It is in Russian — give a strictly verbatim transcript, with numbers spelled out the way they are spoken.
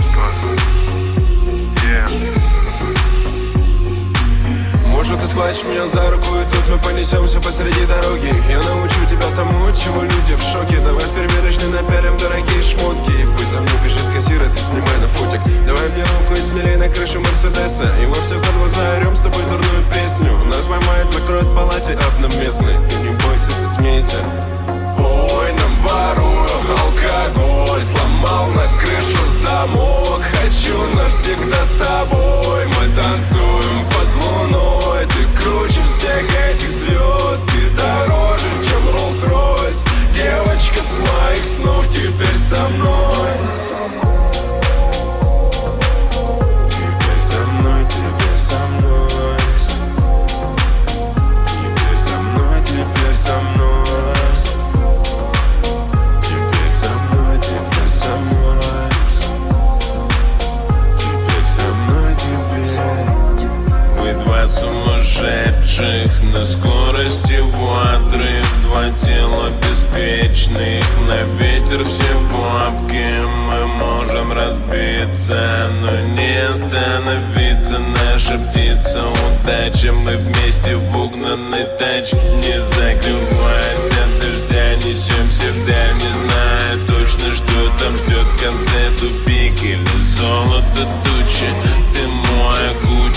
Может, ты схватишь меня за руку, и тут мы понесемся посреди дороги. Я научу тебя тому, от чего люди в шоке. Давай в примерочной напялим дорогие шмотки. И пусть за мной бежит кассир, а ты снимай на фотик. Давай мне руку и смелей на крышу Мерседеса. И во все под глаза орем с тобой дурную песню. Нас поймают, закроют в палате одноместной. Ты не бойся, ты смейся. Ой, нам воруем алкоголь, сломал на крышу замок. Хочу навсегда с тобой, мы танцуем под луной. Ты круче всех этих звезд, ты дороже, чем Роллс-Ройс. Девочка с моих снов теперь со мной. Теперь со мной, теперь со мной. Теперь со мной, теперь со мной. Теперь со мной, теперь со мной. Теперь со мной, теперь. Мы два сумасшедших на скорости ватры. Два тела беспечных, на ветер все бабки. Мы можем разбиться, но не остановиться. Наша птица удача, мы вместе в угнанной тачке. Не закрываясь от дождя, несемся вдаль, не зная точно, что там ждет в конце. Тупик или золото тучи, ты мой огонь.